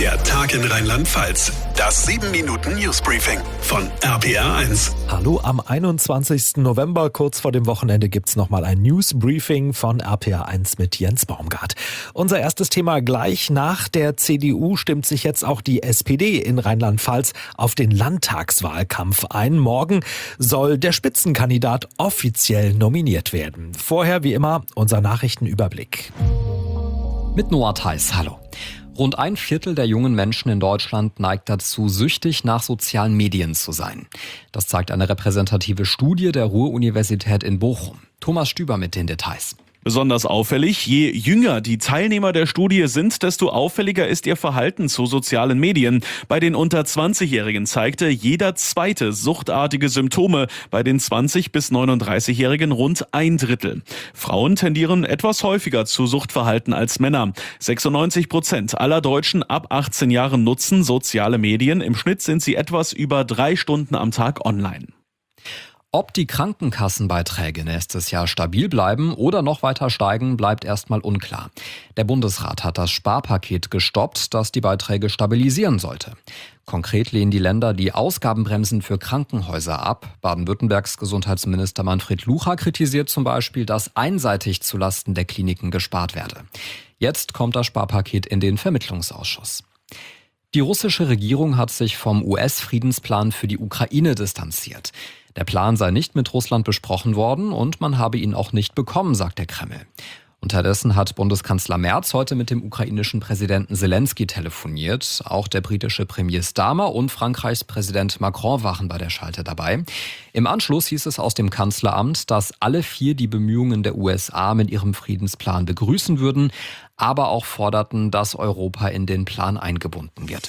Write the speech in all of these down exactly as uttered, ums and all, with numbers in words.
Der Tag in Rheinland-Pfalz. Das sieben Minuten Newsbriefing von R P R eins. Hallo, am einundzwanzigsten November, kurz vor dem Wochenende, gibt's nochmal ein Newsbriefing von R P R eins mit Jens Baumgart. Unser erstes Thema: gleich nach der C D U stimmt sich jetzt auch die S P D in Rheinland-Pfalz auf den Landtagswahlkampf ein. Morgen soll der Spitzenkandidat offiziell nominiert werden. Vorher wie immer unser Nachrichtenüberblick. Mit Noah Theis, hallo. Rund ein Viertel der jungen Menschen in Deutschland neigt dazu, süchtig nach sozialen Medien zu sein. Das zeigt eine repräsentative Studie der Ruhr-Universität in Bochum. Thomas Stüber mit den Details. Besonders auffällig: Je jünger die Teilnehmer der Studie sind, desto auffälliger ist ihr Verhalten zu sozialen Medien. Bei den unter zwanzigjährigen zeigte jeder Zweite suchtartige Symptome, bei den zwanzig- bis neununddreißigjährigen rund ein Drittel. Frauen tendieren etwas häufiger zu Suchtverhalten als Männer. sechsundneunzig Prozent aller Deutschen ab achtzehn Jahren nutzen soziale Medien. Im Schnitt sind sie etwas über drei Stunden am Tag online. Ob die Krankenkassenbeiträge nächstes Jahr stabil bleiben oder noch weiter steigen, bleibt erstmal unklar. Der Bundesrat hat das Sparpaket gestoppt, das die Beiträge stabilisieren sollte. Konkret lehnen die Länder die Ausgabenbremsen für Krankenhäuser ab. Baden-Württembergs Gesundheitsminister Manfred Lucha kritisiert zum Beispiel, dass einseitig zulasten der Kliniken gespart werde. Jetzt kommt das Sparpaket in den Vermittlungsausschuss. Die russische Regierung hat sich vom U S-Friedensplan für die Ukraine distanziert. Der Plan sei nicht mit Russland besprochen worden und man habe ihn auch nicht bekommen, sagt der Kreml. Unterdessen hat Bundeskanzler Merz heute mit dem ukrainischen Präsidenten Zelensky telefoniert. Auch der britische Premier Starmer und Frankreichs Präsident Macron waren bei der Schalte dabei. Im Anschluss hieß es aus dem Kanzleramt, dass alle vier die Bemühungen der U S A mit ihrem Friedensplan begrüßen würden, aber auch forderten, dass Europa in den Plan eingebunden wird.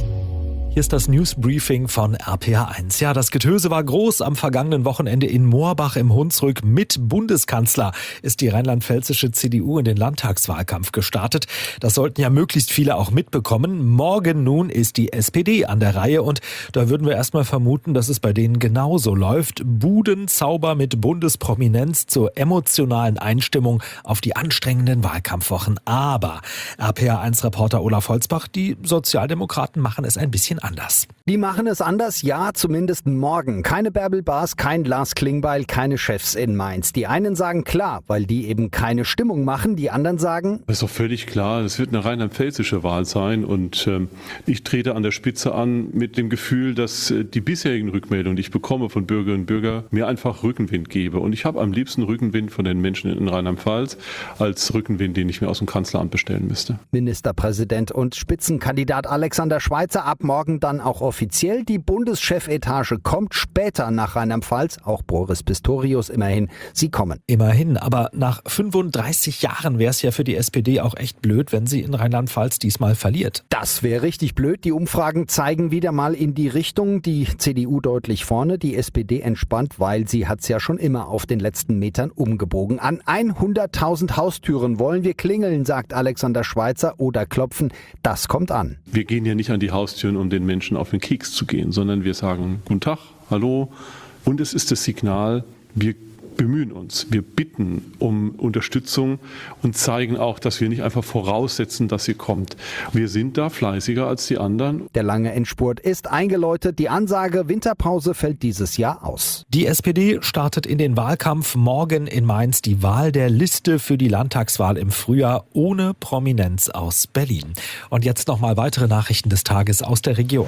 Hier ist das Newsbriefing von R P R eins. Ja, das Getöse war groß. Am vergangenen Wochenende in Moorbach im Hunsrück mit Bundeskanzler ist die rheinland-pfälzische C D U in den Landtagswahlkampf gestartet. Das sollten ja möglichst viele auch mitbekommen. Morgen nun ist die S P D an der Reihe und da würden wir erstmal vermuten, dass es bei denen genauso läuft. Budenzauber mit Bundesprominenz zur emotionalen Einstimmung auf die anstrengenden Wahlkampfwochen. Aber R P R eins-Reporter Olaf Holzbach, die Sozialdemokraten machen es ein bisschen anders. Die machen es anders, ja, zumindest morgen. Keine Bärbel Bas, kein Lars Klingbeil, keine Chefs in Mainz. Die einen sagen klar, weil die eben keine Stimmung machen. Die anderen sagen: Das ist doch völlig klar, es wird eine rheinland-pfälzische Wahl sein und ähm, ich trete an der Spitze an mit dem Gefühl, dass äh, die bisherigen Rückmeldungen, die ich bekomme von Bürgerinnen und Bürgern, mir einfach Rückenwind gebe. Und ich habe am liebsten Rückenwind von den Menschen in Rheinland-Pfalz als Rückenwind, den ich mir aus dem Kanzleramt bestellen müsste. Ministerpräsident und Spitzenkandidat Alexander Schweitzer ab morgen dann auch offiziell. Die Bundeschefetage kommt später nach Rheinland-Pfalz. Auch Boris Pistorius immerhin. Sie kommen. Immerhin, aber nach fünfunddreißig Jahren wäre es ja für die S P D auch echt blöd, wenn sie in Rheinland-Pfalz diesmal verliert. Das wäre richtig blöd. Die Umfragen zeigen wieder mal in die Richtung. Die C D U deutlich vorne, die S P D entspannt, weil sie hat es ja schon immer auf den letzten Metern umgebogen. An hunderttausend Haustüren wollen wir klingeln, sagt Alexander Schweitzer, oder klopfen. Das kommt an. Wir gehen ja nicht an die Haustüren, um den Menschen auf den Keks zu gehen, sondern wir sagen Guten Tag, hallo, und es ist das Signal, wir bemühen uns, wir bitten um Unterstützung und zeigen auch, dass wir nicht einfach voraussetzen, dass sie kommt. Wir sind da fleißiger als die anderen. Der lange Endspurt ist eingeläutet. Die Ansage Winterpause fällt dieses Jahr aus. Die S P D startet in den Wahlkampf. Morgen in Mainz die Wahl der Liste für die Landtagswahl im Frühjahr ohne Prominenz aus Berlin. Und jetzt nochmal weitere Nachrichten des Tages aus der Region.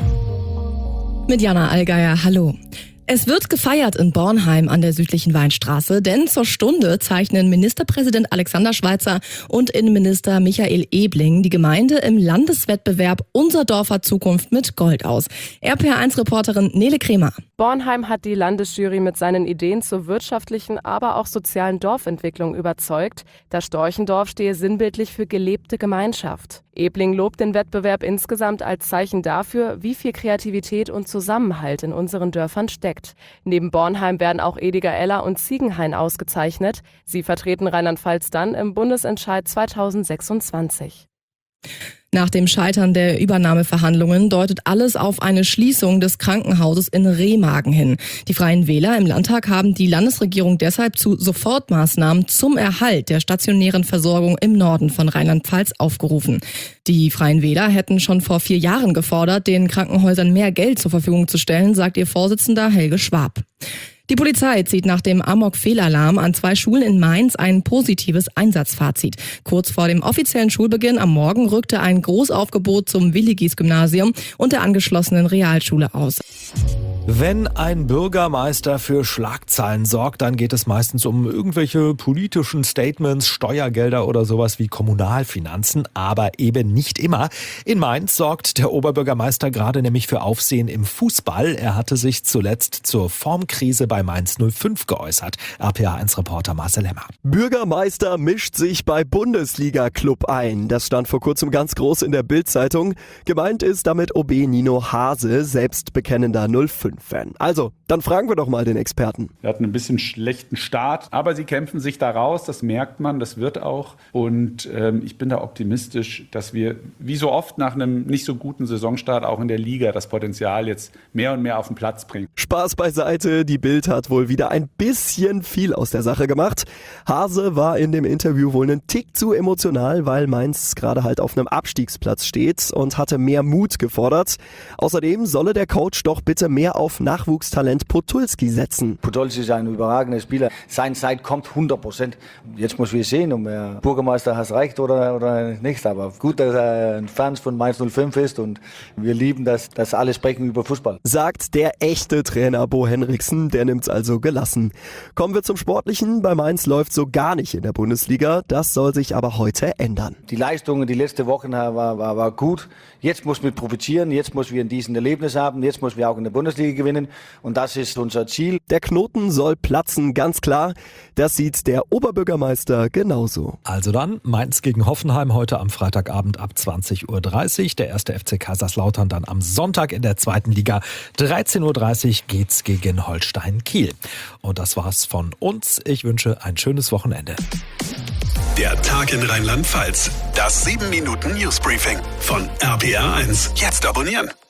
Mit Jana Allgeier, hallo. Es wird gefeiert in Bornheim an der südlichen Weinstraße, denn zur Stunde zeichnen Ministerpräsident Alexander Schweitzer und Innenminister Michael Ebling die Gemeinde im Landeswettbewerb Unser Dorf hat Zukunft mit Gold aus. R P R eins-Reporterin Nele Kremer. Bornheim hat die Landesjury mit seinen Ideen zur wirtschaftlichen, aber auch sozialen Dorfentwicklung überzeugt. Das Storchendorf stehe sinnbildlich für gelebte Gemeinschaft. Ebling lobt den Wettbewerb insgesamt als Zeichen dafür, wie viel Kreativität und Zusammenhalt in unseren Dörfern steckt. Neben Bornheim werden auch Ediger-Eller und Ziegenhain ausgezeichnet. Sie vertreten Rheinland-Pfalz dann im Bundesentscheid zweitausendsechsundzwanzig. Nach dem Scheitern der Übernahmeverhandlungen deutet alles auf eine Schließung des Krankenhauses in Remagen hin. Die Freien Wähler im Landtag haben die Landesregierung deshalb zu Sofortmaßnahmen zum Erhalt der stationären Versorgung im Norden von Rheinland-Pfalz aufgerufen. Die Freien Wähler hätten schon vor vier Jahren gefordert, den Krankenhäusern mehr Geld zur Verfügung zu stellen, sagt ihr Vorsitzender Helge Schwab. Die Polizei zieht nach dem Amok-Fehlalarm an zwei Schulen in Mainz ein positives Einsatzfazit. Kurz vor dem offiziellen Schulbeginn am Morgen rückte ein Großaufgebot zum Willigis-Gymnasium und der angeschlossenen Realschule aus. Wenn ein Bürgermeister für Schlagzeilen sorgt, dann geht es meistens um irgendwelche politischen Statements, Steuergelder oder sowas wie Kommunalfinanzen, aber eben nicht immer. In Mainz sorgt der Oberbürgermeister gerade nämlich für Aufsehen im Fußball. Er hatte sich zuletzt zur Formkrise bei Mainz null fünf geäußert. R P A eins Reporter Marcel Hemmer. Bürgermeister mischt sich bei Bundesliga-Club ein. Das stand vor kurzem ganz groß in der Bild-Zeitung. Gemeint ist damit O B Nino Hase, selbst bekennender null fünf Fan. Also, dann fragen wir doch mal den Experten. Wir hatten ein bisschen schlechten Start, aber sie kämpfen sich da raus, das merkt man, das wird auch. Und ähm, ich bin da optimistisch, dass wir, wie so oft nach einem nicht so guten Saisonstart, auch in der Liga das Potenzial jetzt mehr und mehr auf den Platz bringen. Spaß beiseite, die Bild hat wohl wieder ein bisschen viel aus der Sache gemacht. Hase war in dem Interview wohl einen Tick zu emotional, weil Mainz gerade halt auf einem Abstiegsplatz steht und hatte mehr Mut gefordert. Außerdem solle der Coach doch bitte mehr auf Nachwuchstalent Podolski setzen. Podolski ist ein überragender Spieler. Seine Zeit kommt hundert Prozent. Jetzt müssen wir sehen, ob der Bürgermeister es reicht oder, oder nicht. Aber gut, dass er ein Fan von Mainz null fünf ist und wir lieben das, dass alle sprechen über Fußball. Sagt der echte Trainer Bo Henriksen, der nimmt's also gelassen. Kommen wir zum Sportlichen. Bei Mainz läuft so gar nicht in der Bundesliga. Das soll sich aber heute ändern. Die Leistungen die letzten Wochen war, war, war gut. Jetzt muss wir profitieren. Jetzt muss wir diesen Erlebnis haben. Jetzt muss wir auch in der Bundesliga gewinnen und das ist unser Ziel. Der Knoten soll platzen, ganz klar. Das sieht der Oberbürgermeister genauso. Also dann Mainz gegen Hoffenheim heute am Freitagabend ab zwanzig Uhr dreißig. Der erste F C Kaiserslautern dann am Sonntag in der zweiten Liga. dreizehn Uhr dreißig geht's gegen Holstein Kiel. Und das war's von uns. Ich wünsche ein schönes Wochenende. Der Tag in Rheinland-Pfalz. Das sieben Minuten Newsbriefing von R P R eins. Jetzt abonnieren.